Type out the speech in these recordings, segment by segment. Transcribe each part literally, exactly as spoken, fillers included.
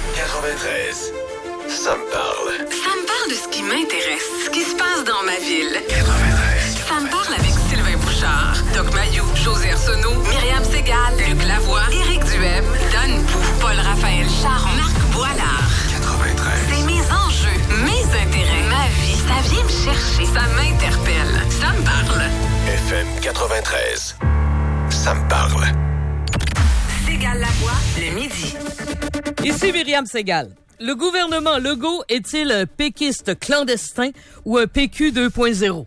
quatre-vingt-treize. Ça me parle. Ça me parle de ce qui m'intéresse, ce qui se passe dans ma ville. quatre-vingt-treize. Ça me parle avec Sylvain Bouchard, Doc Mayou, José Arsenault, Myriam Ségal, Luc Lavoie, Éric Duhem, Don Pou, Paul-Raphaël Charon, Marc Boilard. quatre-vingt-treize. C'est mes enjeux, mes intérêts, ma vie. Ça vient me chercher, ça m'interpelle. Ça me parle. F M quatre-vingt-treize. Ça me parle. Ségal Lavoie, le midi. Ici Myriam Ségal. Le gouvernement Legault est-il un péquiste clandestin ou un P Q deux point zéro?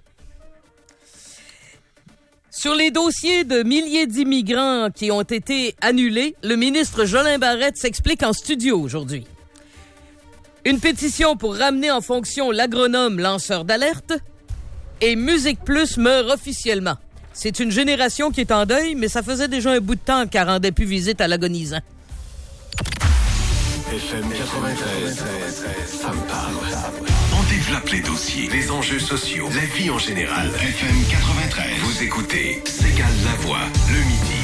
Sur les dossiers de milliers d'immigrants qui ont été annulés, le ministre Jolin Barrette s'explique en studio aujourd'hui. Une pétition pour ramener en fonction l'agronome lanceur d'alerte et Musique Plus meurt officiellement. C'est une génération qui est en deuil, mais ça faisait déjà un bout de temps qu'elle rendait plus visite à l'agonisant. F M quatre-vingt-treize. Ça me parle. On développe les dossiers, les enjeux sociaux, la vie en général. F M quatre-vingt-treize. Vous écoutez Ségal Lavoie, le midi.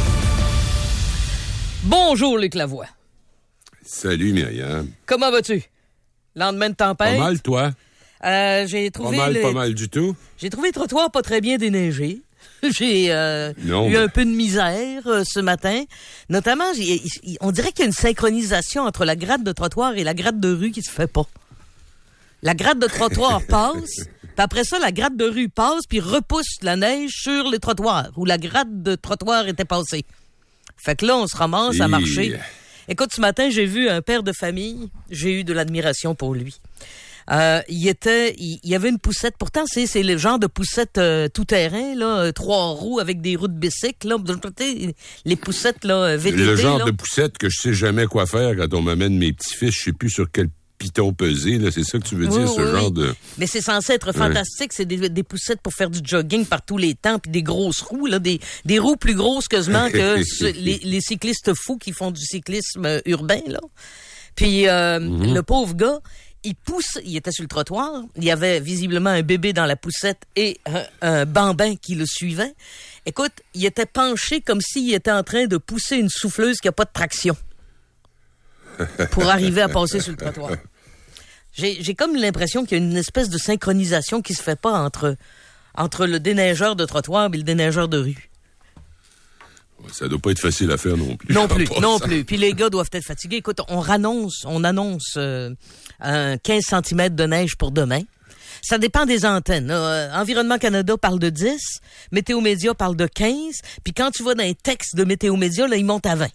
Bonjour Luc Lavoie. Salut Myriam. Comment vas-tu? Lendemain de tempête. Pas mal, toi? Euh, j'ai trouvé Pas mal, le... pas mal du tout. J'ai trouvé le trottoir pas très bien déneigé. J'ai euh, non, eu mais... un peu de misère euh, ce matin. Notamment, j'ai, on dirait qu'il y a une synchronisation entre la gratte de trottoir et la gratte de rue qui se fait pas. La gratte de trottoir passe, puis après ça, la gratte de rue passe, puis repousse la neige sur les trottoirs, où la gratte de trottoir était passée. Fait que là, on se ramasse à marcher. Écoute, ce matin, j'ai vu un père de famille. J'ai eu de l'admiration pour lui. Euh, il était, il, il y avait une poussette. Pourtant, c'est, c'est le genre de poussette euh, tout-terrain, là, euh, trois roues avec des roues de bicycle, là. Les poussettes, là, V T T, le genre là. de poussette que je sais jamais quoi faire quand on m'amène mes petits-fils. Je sais plus sur quel piton peser, là. C'est ça que tu veux oui, dire, ce oui, genre oui. de... Mais c'est censé être fantastique. Ouais. C'est des, des poussettes pour faire du jogging par tous les temps, puis des grosses roues, là, des, des roues plus grosses quasiment que ce, les, les cyclistes fous qui font du cyclisme urbain, là. Puis euh, mm-hmm. le pauvre gars, il pousse, il était sur le trottoir, il y avait visiblement un bébé dans la poussette et un, un bambin qui le suivait. Écoute, il était penché comme s'il était en train de pousser une souffleuse qui n'a pas de traction pour arriver à passer sur le trottoir. J'ai, j'ai comme l'impression qu'il y a une espèce de synchronisation qui se fait pas entre, entre le déneigeur de trottoir et le déneigeur de rue. Ça doit pas être facile à faire non plus. Non plus, non plus. Puis les gars doivent être fatigués. Écoute, on annonce, on annonce euh, un quinze centimètres de neige pour demain. Ça dépend des antennes. Euh, Environnement Canada parle de dix, Météo Média parle de quinze, puis quand tu vas dans les textes de Météo Média, là, ils montent à vingt.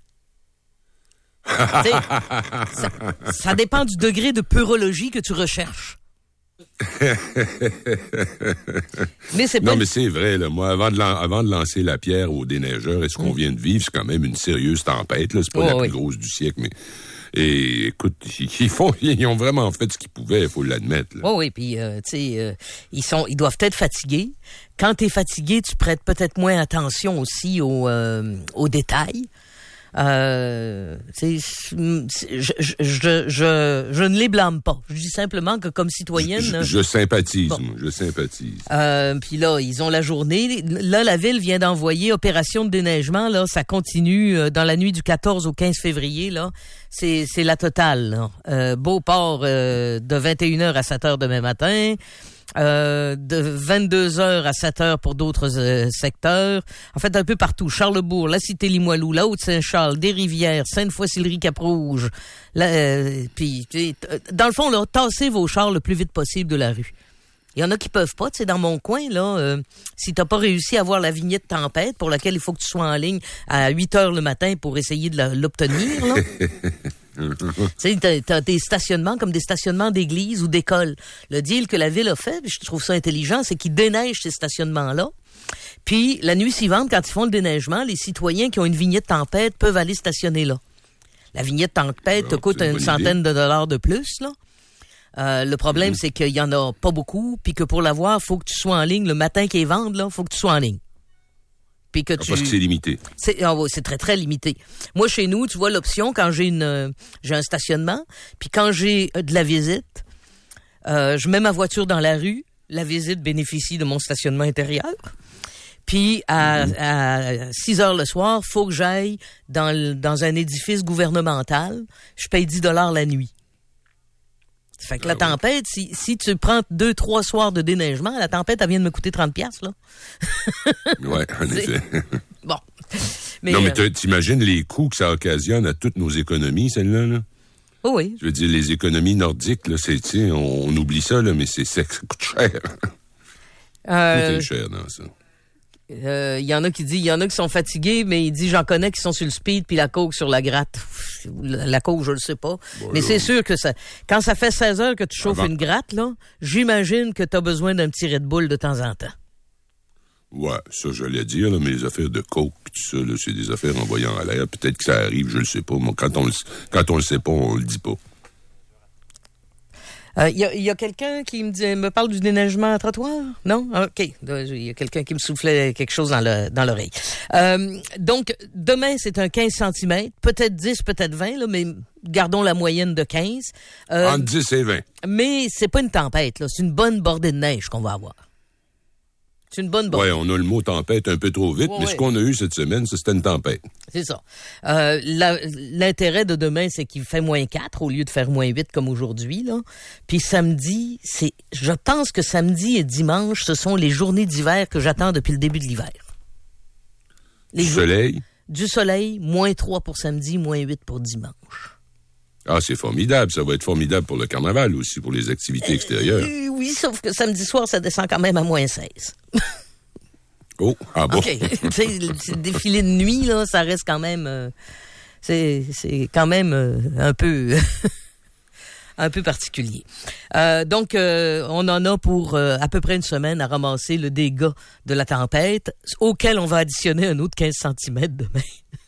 ça, ça dépend du degré de peurologie que tu recherches. mais c'est pas... Non, mais c'est vrai, là. Moi, avant de, lan- avant de lancer la pierre aux déneigeurs, et ce qu'on mmh. vient de vivre, c'est quand même une sérieuse tempête, là. C'est pas oh, la oui. plus grosse du siècle, mais... Et écoute, ils font, ils ont vraiment fait ce qu'ils pouvaient, il faut l'admettre. Là. Oh oui, puis euh, tu sais, euh, ils sont, ils doivent être fatigués. Quand t'es fatigué, tu prêtes peut-être moins attention aussi aux, euh, aux détails. Euh, je, je, je, je, je ne les blâme pas. Je dis simplement que comme citoyenne... Je, je sympathise, bon. moi, je sympathise. Euh, puis là, ils ont la journée. Là, la Ville vient d'envoyer opération de déneigement. Là, ça continue euh, dans la nuit du quatorze au quinze février. Là, c'est, c'est la totale. Là. Euh, Beauport euh, de vingt et une heures à sept heures demain matin. Euh, de vingt-deux heures à sept heures pour d'autres euh, secteurs. En fait, un peu partout. Charlesbourg, la Cité-Limoilou, la Haute-Saint-Charles, Des-Rivières, Sainte-Foy-Sillery, Cap-Rouge. Euh, puis, dans le fond, là, tassez vos chars le plus vite possible de la rue. Il y en a qui peuvent pas. Tu sais, dans mon coin, là, euh, si t'as pas réussi à avoir la vignette tempête pour laquelle il faut que tu sois en ligne à huit heures le matin pour essayer de la, l'obtenir, là. Tu sais, t'as, t'as des stationnements comme des stationnements d'églises ou d'écoles. Le deal que la Ville a fait, je trouve ça intelligent, c'est qu'ils déneigent ces stationnements-là. Puis, la nuit suivante, quand ils font le déneigement, les citoyens qui ont une vignette tempête peuvent aller stationner là. La vignette tempête te coûte une centaine de dollars de plus, là. Euh, le problème, mmh. c'est qu'il y en a pas beaucoup, puis que pour l'avoir, faut que tu sois en ligne. Le matin qu'ils vendent, là, faut que tu sois en ligne. Puis que ah, tu... Parce que c'est limité. C'est, oh, c'est très, très limité. Moi, chez nous, tu vois l'option quand j'ai une, euh, j'ai un stationnement, puis quand j'ai euh, de la visite, euh, je mets ma voiture dans la rue, la visite bénéficie de mon stationnement intérieur. Puis à, mmh. à six heures le soir, faut que j'aille dans, le, dans un édifice gouvernemental. Je paye dix dollars la nuit. Ça fait que ah, la tempête, oui. si, si tu prends deux, trois soirs de déneigement, la tempête, elle vient de me coûter trente piastres, là. Oui, en effet. Bon. Mais, non, mais euh, t'imagines les coûts que ça occasionne à toutes nos économies, celle-là, là? Oh oui. Je veux dire, les économies nordiques, là, c'est, tu sais, on, on oublie ça, là, mais c'est, ça coûte cher. Euh, c'est cher dans ça. Il euh, y en a qui disent, il y en a qui sont fatigués, mais il dit, j'en connais qui sont sur le speed puis la coke sur la gratte. La, la coke, je le sais pas. Bon, mais là, c'est sûr que ça, quand ça fait seize heures que tu chauffes avant... une gratte, là, j'imagine que t'as besoin d'un petit Red Bull de temps en temps. Ouais, ça, j'allais dire, là, mais les affaires de coke pis tout ça, là, c'est des affaires envoyées en l'air. Peut-être que ça arrive, je le sais pas. Moi, quand on le, quand on le sait pas, on le dit pas. Il euh, y, a, y a quelqu'un qui me, dit, me parle du déneigement à trottoir? Non? OK. Il y a quelqu'un qui me soufflait quelque chose dans, le, dans l'oreille. Euh, donc, demain, c'est un quinze centimètres. Peut-être dix, peut-être vingt, là, mais gardons la moyenne de quinze. Euh, Entre dix et vingt. Mais c'est pas une tempête, là. C'est une bonne bordée de neige qu'on va avoir. C'est une bonne bordée. Oui, on a le mot tempête un peu trop vite, ouais, mais ouais. Ce qu'on a eu cette semaine, c'était une tempête. C'est ça. Euh, la, l'intérêt de demain, c'est qu'il fait moins quatre au lieu de faire moins huit comme aujourd'hui, là. Puis samedi, c'est, je pense que samedi et dimanche, ce sont les journées d'hiver que j'attends depuis le début de l'hiver. Les du jours, soleil? Du soleil, moins trois pour samedi, moins huit pour dimanche. Ah, c'est formidable. Ça va être formidable pour le carnaval aussi, pour les activités extérieures. Euh, oui, sauf que samedi soir, ça descend quand même à moins seize. Oh, ah bon? OK. Tu sais, le défilé de nuit, là, ça reste quand même... Euh, c'est, c'est quand même euh, un peu... un peu particulier. Euh, donc, euh, on en a pour euh, à peu près une semaine à ramasser le dégât de la tempête, auquel on va additionner un autre quinze centimètres demain.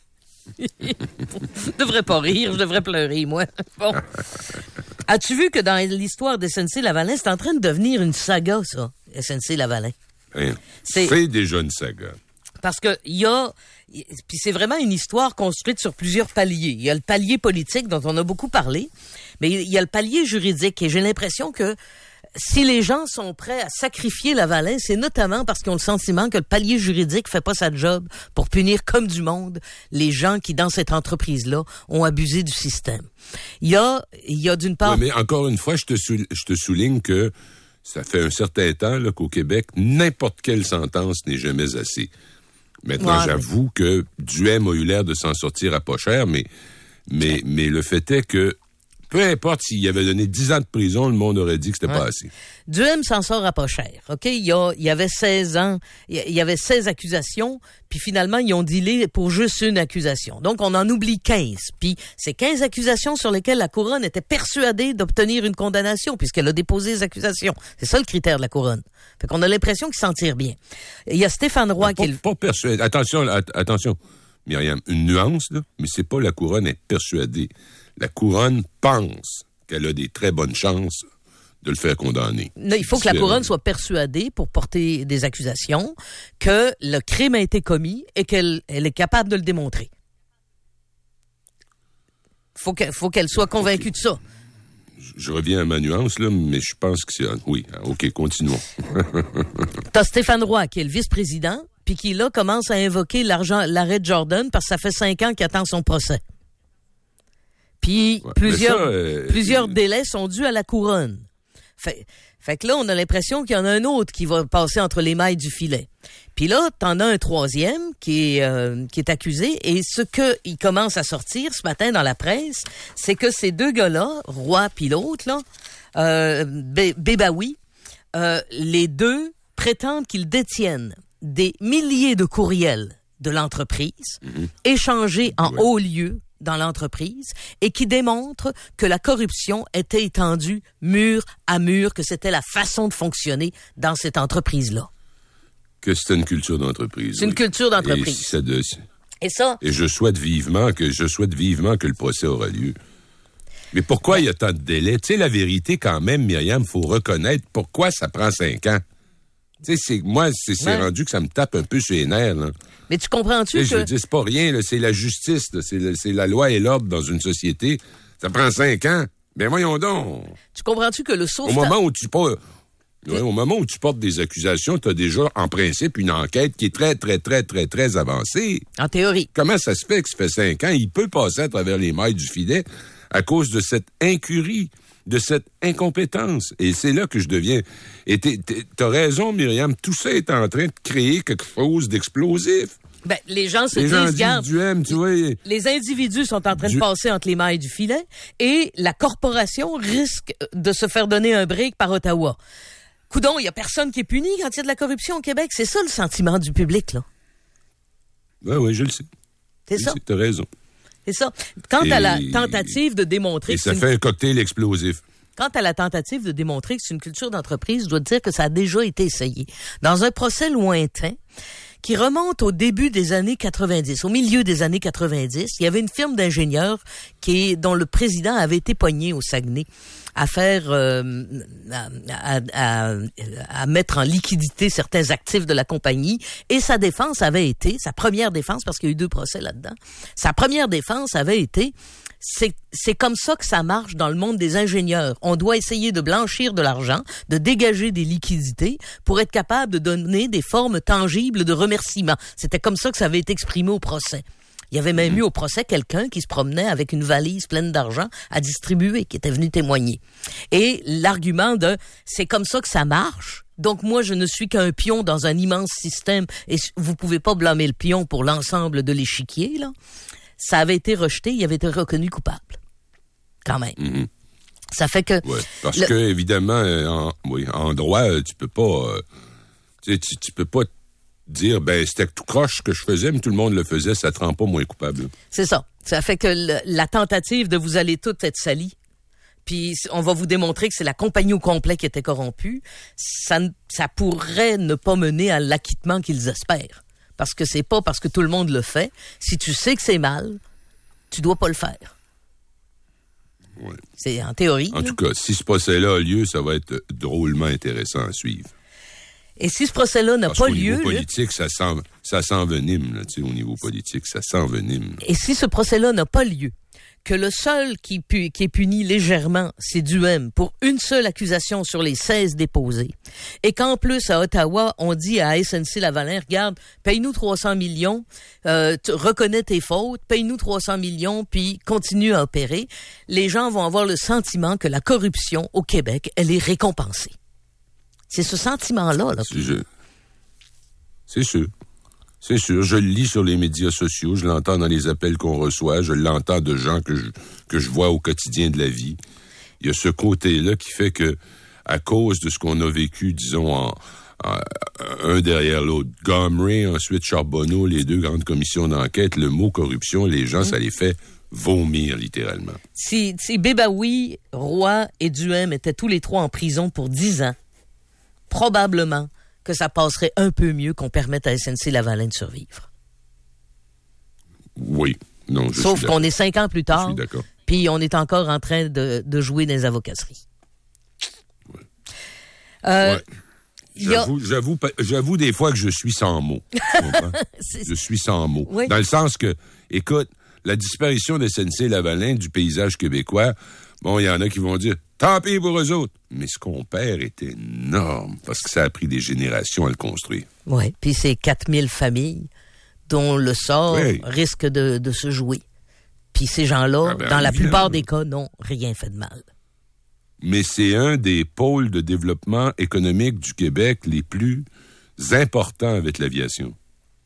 Je devrais pas rire, je devrais pleurer, moi. Bon. As-tu vu que dans l'histoire d'S N C-Lavalin, c'est en train de devenir une saga, ça, S N C-Lavalin? Hein, c'est... c'est déjà une saga. Parce que il y a... Puis c'est vraiment une histoire construite sur plusieurs paliers. Il y a le palier politique dont on a beaucoup parlé, mais il y a le palier juridique. Et j'ai l'impression que si les gens sont prêts à sacrifier Lavalin, c'est notamment parce qu'ils ont le sentiment que le palier juridique fait pas sa job pour punir comme du monde les gens qui, dans cette entreprise-là, ont abusé du système. Il y a, il y a d'une part... Ouais, mais encore une fois, je te, sou... je te souligne que ça fait un certain temps là, qu'au Québec, n'importe quelle sentence n'est jamais assez. Maintenant, ouais, j'avoue mais... que Duhem a eu l'air de s'en sortir à pas cher, mais, mais, mais le fait est que peu importe s'il avait donné dix ans de prison, le monde aurait dit que c'était ouais. pas assez. Duhem s'en sort à pas cher, OK? Il y, a, il y avait seize ans, il y avait seize accusations, puis finalement, ils ont dealé pour juste une accusation. Donc, on en oublie quinze. Puis, c'est quinze accusations sur lesquelles la Couronne était persuadée d'obtenir une condamnation, puisqu'elle a déposé les accusations. C'est ça le critère de la Couronne. Fait qu'on a l'impression qu'ils s'en tirent bien. Il y a Stéphane Roy pas, qui... Pas persuadé. Attention, att- attention, Myriam, une nuance, là, mais c'est pas la Couronne est persuadée. La Couronne pense qu'elle a des très bonnes chances de le faire condamner. Non, il faut que la Couronne soit persuadée, pour porter des accusations, que le crime a été commis et qu'elle elle est capable de le démontrer. Faut qu'elle, faut qu'elle soit convaincue de ça. Je, je reviens à ma nuance, là, mais je pense que c'est... Oui, OK, continuons. T'as Stéphane Roy, qui est le vice-président, puis qui, là, commence à invoquer l'argent, l'arrêt de Jordan, parce que ça fait cinq ans qu'il attend son procès. Puis ouais, plusieurs, ça, euh, plusieurs euh, délais sont dus à la Couronne. Fait, fait que là, on a l'impression qu'il y en a un autre qui va passer entre les mailles du filet. Puis là, t'en as un troisième qui est, euh, qui est accusé. Et ce qu'il commence à sortir ce matin dans la presse, c'est que ces deux gars-là, Roy puis l'autre, là, euh, Bé- Bébaoui, euh, les deux prétendent qu'ils détiennent des milliers de courriels de l'entreprise, mm-hmm. échangés en ouais. haut lieu dans l'entreprise et qui démontre que la corruption était étendue mur à mur, que c'était la façon de fonctionner dans cette entreprise-là. Que c'était une culture d'entreprise. C'est oui. une culture d'entreprise. Et, ça de... et ça... Et je souhaite vivement que je souhaite vivement que le procès aura lieu. Mais pourquoi il y a tant de délais? Tu sais, la vérité quand même, Myriam, faut reconnaître pourquoi ça prend cinq ans. Tu sais, c'est, moi, c'est, c'est ouais. rendu que ça me tape un peu sur les nerfs, là. Mais tu comprends-tu que... Je veux dire, c'est pas rien, là, c'est la justice, là, c'est, le, c'est la loi et l'ordre dans une société. Ça prend cinq ans. Ben voyons donc. Tu comprends-tu que le sauvetage... Au moment où tu pas... Ouais, au moment où tu portes des accusations, tu as déjà, en principe, une enquête qui est très, très, très, très, très avancée. En théorie. Comment ça se fait que ça fait cinq ans, il peut passer à travers les mailles du filet à cause de cette incurie, de cette incompétence? Et c'est là que je deviens... Et t'as raison, Myriam, tout ça est en train de créer quelque chose d'explosif. Ben, les gens se les disent, gens regarde, du M, tu vois, les individus sont en train du... de passer entre les mailles du filet et la corporation risque de se faire donner un break par Ottawa. Coudon, il y a personne qui est puni quand il y a de la corruption au Québec. C'est ça le sentiment du public, là. Oui, oui, je le sais. C'est je ça. Tu as raison. C'est ça. Quant et... à la tentative de démontrer... Et que ça une... fait un cocktail explosif. Quant à la tentative de démontrer que c'est une culture d'entreprise, je dois te dire que ça a déjà été essayé. Dans un procès lointain, qui remonte au début des années quatre-vingt-dix, au milieu des années quatre-vingt-dix, il y avait une firme d'ingénieurs qui est, dont le président avait été pogné au Saguenay à faire, euh, à, à, à, à mettre en liquidité certains actifs de la compagnie. Et sa défense avait été, sa première défense, parce qu'il y a eu deux procès là-dedans, sa première défense avait été, c'est, c'est comme ça que ça marche dans le monde des ingénieurs. On doit essayer de blanchir de l'argent, de dégager des liquidités pour être capable de donner des formes tangibles de remerciement. C'était comme ça que ça avait été exprimé au procès. Il y avait même eu au procès quelqu'un qui se promenait avec une valise pleine d'argent à distribuer, qui était venu témoigner. Et l'argument de « c'est comme ça que ça marche », donc moi je ne suis qu'un pion dans un immense système et vous pouvez pas blâmer le pion pour l'ensemble de l'échiquier, là, ça avait été rejeté, il avait été reconnu coupable. Quand même. Mm-hmm. Ça fait que... Ouais, parce le... que, évidemment, en, oui, en droit, tu peux pas... Euh, tu, tu, tu peux pas... dire, ben, c'était tout croche ce que je faisais, mais tout le monde le faisait, ça te rend pas moins coupable. C'est ça. Ça fait que le, la tentative de vous allez toutes être salis, puis on va vous démontrer que c'est la compagnie au complet qui était corrompue, ça, ça pourrait ne pas mener à l'acquittement qu'ils espèrent. Parce que c'est pas parce que tout le monde le fait. Si tu sais que c'est mal, tu dois pas le faire. Ouais. C'est en théorie. En là. tout cas, si ce procès-là a lieu, ça va être drôlement intéressant à suivre. Et si ce procès-là n'a Parce pas qu'au lieu... Niveau politique, ça, s'en, ça s'envenime, là, tu sais, au niveau politique, ça s'envenime. Et si ce procès-là n'a pas lieu, que le seul qui, pu, qui est puni légèrement, c'est Duhem, pour une seule accusation sur les seize déposées, et qu'en plus, à Ottawa, on dit à S N C-Lavalin, regarde, paye-nous trois cents millions, euh, reconnais tes fautes, paye-nous trois cents millions, puis continue à opérer, les gens vont avoir le sentiment que la corruption au Québec, elle est récompensée. C'est ce sentiment-là. Là. C'est, je... c'est sûr. C'est sûr. Je le lis sur les médias sociaux, je l'entends dans les appels qu'on reçoit, je l'entends de gens que je, que je vois au quotidien de la vie. Il y a ce côté-là qui fait que, à cause de ce qu'on a vécu, disons, en, en, un derrière l'autre, Gomery, ensuite Charbonneau, les deux grandes commissions d'enquête, le mot corruption, les gens, mmh. ça les fait vomir, littéralement. Si, si Bébaoui, Roy et Duhem étaient tous les trois en prison pour dix ans, probablement que ça passerait un peu mieux qu'on permette à S N C-Lavalin de survivre. Oui. Non, je Sauf suis qu'on est cinq ans plus tard, puis on est encore en train de, de jouer dans les avocasseries. Ouais. Euh, ouais. J'avoue, a... j'avoue, j'avoue des fois que je suis sans mots. Je suis sans mots. Oui. Dans le sens que, écoute, la disparition de S N C-Lavalin du paysage québécois, bon, il y en a qui vont dire « Tant pis pour eux autres ». Mais ce qu'on perd est énorme parce que ça a pris des générations à le construire. Oui, puis c'est quatre mille familles dont le sort oui. risque de, de se jouer. Puis ces gens-là, ah ben, dans la plupart des cas, n'ont rien fait de mal. Mais c'est un des pôles de développement économique du Québec les plus importants avec l'aviation.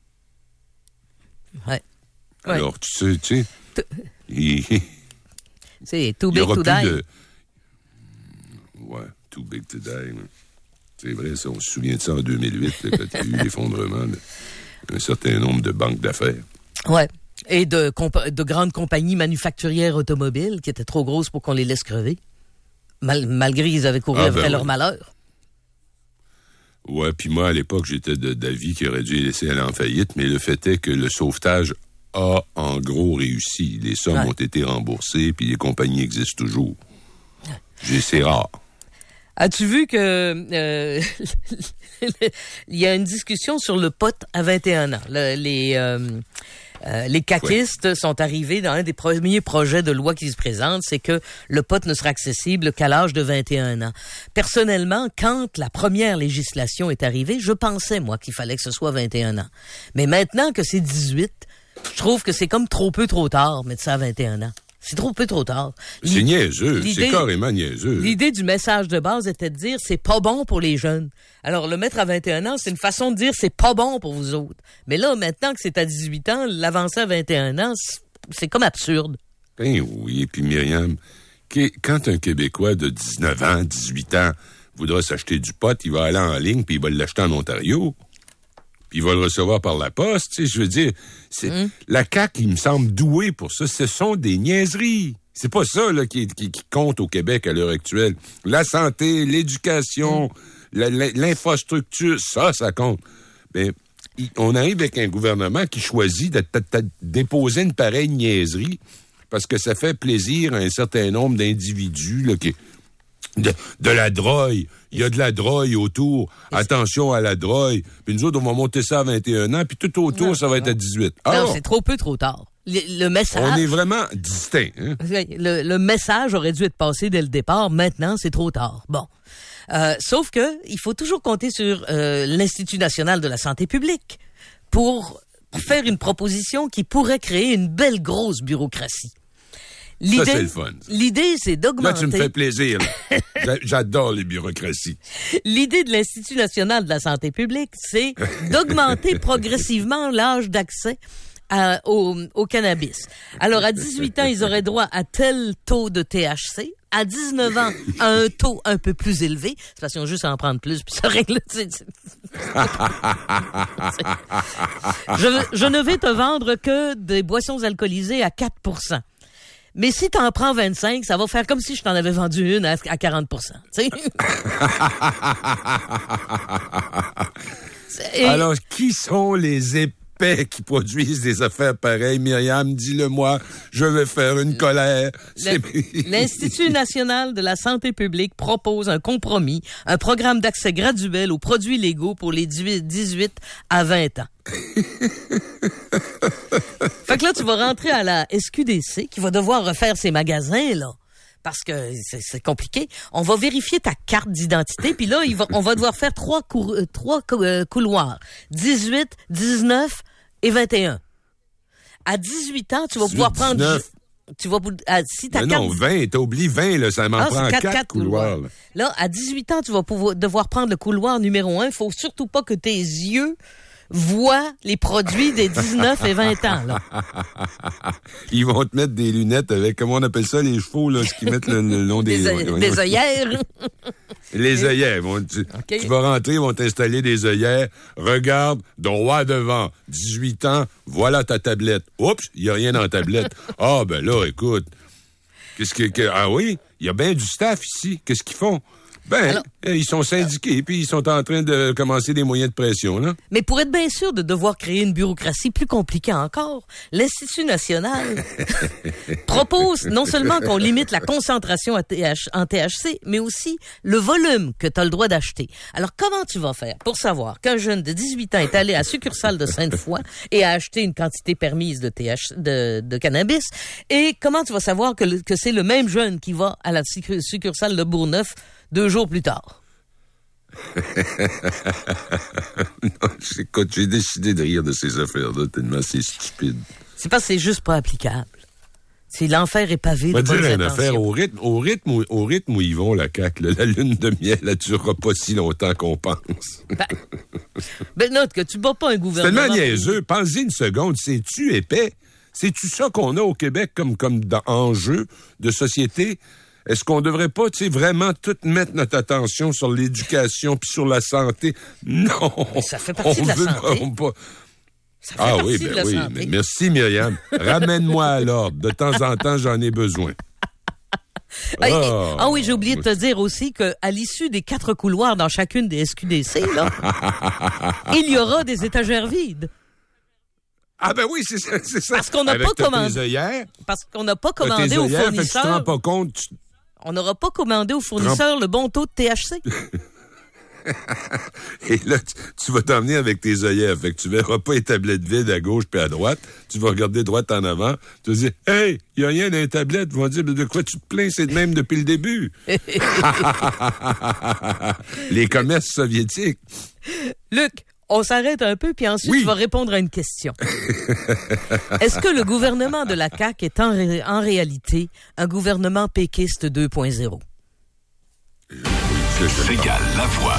Oui. Alors, ouais. tu sais, tu sais... T- il... C'est too big to die. De... Ouais, too big to die. Man. C'est vrai, ça, on se souvient de ça en deux mille huit, là, quand il y a eu l'effondrement d'un certain nombre de banques d'affaires. Ouais. Et de, compa- de grandes compagnies manufacturières automobiles qui étaient trop grosses pour qu'on les laisse crever. Mal- malgré qu'ils avaient couru ah, après ben leur ouais. malheur. Ouais, puis moi, à l'époque, j'étais de, d'avis qu'il aurait dû les laisser aller en faillite, mais le fait est que le sauvetage a en gros réussi. Les sommes ouais. ont été remboursées, puis les compagnies existent toujours. Ouais. C'est rare. As-tu vu que euh, il y a une discussion sur le pot à vingt et un ans? Le, les, euh, Euh, les caquistes ouais. sont arrivés dans un des premiers projets de loi qui se présentent, c'est que le pot ne sera accessible qu'à l'âge de vingt et un ans. Personnellement, quand la première législation est arrivée, je pensais, moi, qu'il fallait que ce soit vingt et un ans. Mais maintenant que c'est dix-huit, je trouve que c'est comme trop peu trop tard, mettre ça à vingt et un ans. C'est trop peu trop tard. C'est niaiseux, c'est carrément niaiseux. L'idée du message de base était de dire c'est pas bon pour les jeunes. Alors, le mettre à vingt et un ans, c'est une façon de dire c'est pas bon pour vous autres. Mais là, maintenant que c'est à dix-huit ans, l'avancer à vingt et un ans, c'est comme absurde. Ben oui, et puis Myriam, quand un Québécois de dix-neuf ans, dix-huit ans voudra s'acheter du pot, il va aller en ligne puis il va l'acheter en Ontario. Puis il va le recevoir par la poste, tu sais, je veux dire, c'est mmh. la C A Q, il me semble douée pour ça, ce sont des niaiseries. C'est pas ça là qui, qui, qui compte au Québec à l'heure actuelle. La santé, l'éducation, mmh. la, la, l'infrastructure, ça, ça compte. Mais il, on arrive avec un gouvernement qui choisit de, de, de, de déposer une pareille niaiserie parce que ça fait plaisir à un certain nombre d'individus là, qui De, de la drogue. Il y a de la drogue autour. Attention à la drogue. Puis nous autres, on va monter ça à vingt et un ans, puis tout autour, non, ça va non. être à dix-huit. Ah, non, c'est trop peu, trop tard. Le, le message... On est vraiment distinct. Hein? Le, le message aurait dû être passé dès le départ. Maintenant, c'est trop tard. Bon. Euh, sauf que il faut toujours compter sur euh, l'Institut national de la santé publique pour, pour faire une proposition qui pourrait créer une belle grosse bureaucratie. L'idée, ça, c'est le fun. Ça. L'idée, c'est d'augmenter... Là, tu me fais plaisir. Là. J'adore les bureaucraties. L'idée de l'Institut national de la santé publique, c'est d'augmenter progressivement l'âge d'accès à, au, au cannabis. Alors, à dix-huit ans, ils auraient droit à tel taux de T H C. À dix-neuf ans, à un taux un peu plus élevé. C'est parce qu'ils ont juste à en prendre plus, puis ça règle... C'est, c'est... je, je ne vais te vendre que des boissons alcoolisées à quatre pour cent. Mais si t'en prends vingt-cinq, ça va faire comme si je t'en avais vendu une à quarante pour cent. Tu sais? Et... Alors, qui sont les épais qui produisent des affaires pareilles? Myriam, dis-le-moi, je vais faire une colère. Le, L'Institut national de la santé publique propose un compromis, un programme d'accès graduel aux produits légaux pour les dix-huit à vingt ans. Fait que là, tu vas rentrer à la S Q D C qui va devoir refaire ses magasins, là. Parce que c'est, c'est compliqué. On va vérifier ta carte d'identité, puis là, il va, on va devoir faire trois, cou- euh, trois cou- euh, couloirs. dix-huit, dix-neuf et vingt et un. À dix-huit ans, tu vas pouvoir prendre... dix-neuf Tu vas, à, si ta mais carte... non, vingt, t'as oublié vingt, là, ça m'en ah, prend quatre, quatre couloirs. couloirs. Là. là, à dix-huit ans, tu vas pouvoir, devoir prendre le couloir numéro un. Il faut surtout pas que tes yeux voient les produits des dix-neuf et vingt ans, là. Ils vont te mettre des lunettes avec, comment on appelle ça, les chevaux, là, ce qu'ils mettent le, le long des... Des, oe- des œillères. Les œillères. Vont, tu, okay. tu vas rentrer, ils vont t'installer des œillères. Regarde, droit devant, dix-huit ans, voilà ta tablette. Oups, il n'y a rien dans la tablette. Ah, ben là, écoute, qu'est-ce que... que ah oui, il y a bien du staff ici. Qu'est-ce qu'ils font? Ben, alors, ils sont syndiqués, puis ils sont en train de commencer des moyens de pression, là. Mais pour être bien sûr de devoir créer une bureaucratie plus compliquée encore, l'Institut national propose non seulement qu'on limite la concentration en T H C, mais aussi le volume que tu as le droit d'acheter. Alors, comment tu vas faire pour savoir qu'un jeune de dix-huit ans est allé à la succursale de Sainte-Foy et a acheté une quantité permise de, T H, de, de cannabis? Et comment tu vas savoir que, le, que c'est le même jeune qui va à la succursale de Bourgneuf deux jours plus tard? Non, écoute, j'ai décidé de rire de ces affaires-là tellement c'est stupide. C'est parce que c'est juste pas applicable. C'est l'enfer est pavé de bonnes intentions. Dire une affaire, au rythme, au rythme, où, au rythme où ils vont, la C A Q, là, la lune de miel, elle durera pas si longtemps qu'on pense. Ben, ben note que tu bats pas un gouvernement. C'est tellement niaiseux. Pense-y une seconde. C'est-tu épais? C'est-tu ça qu'on a au Québec comme, comme dans, enjeu de société? Est-ce qu'on devrait pas, tu sais, vraiment tout mettre notre attention sur l'éducation puis sur la santé? Non! Mais ça fait partie on de la veut, santé. On pas... Ça fait ah partie oui, de ben la oui. santé. Mais merci, Myriam. Ramène-moi à l'ordre. De temps en temps, j'en ai besoin. Ah, oh. ah oui, j'ai oublié de te dire aussi qu'à l'issue des quatre couloirs dans chacune des S Q D C, là, il y aura des étagères vides. Ah ben oui, c'est ça, c'est ça. Parce qu'on n'a pas commandé. Parce qu'on n'a pas commandé aux fournisseurs. Fait que tu te rends pas compte. Tu... On n'aura pas commandé aux fournisseurs le bon taux de T H C. Et là, tu, tu vas t'emmener avec tes œillères. Fait que tu verras pas les tablettes vides à gauche puis à droite. Tu vas regarder droite en avant. Tu vas dire, hey, il y a rien dans les tablettes. Ils vont dire, de quoi tu te plains? C'est de même depuis le début. Les commerces soviétiques. Luc, on s'arrête un peu, puis ensuite, oui. tu vas répondre à une question. Est-ce que le gouvernement de la C A Q est en, ré- en réalité un gouvernement péquiste deux point zéro? Ségale Lavoie.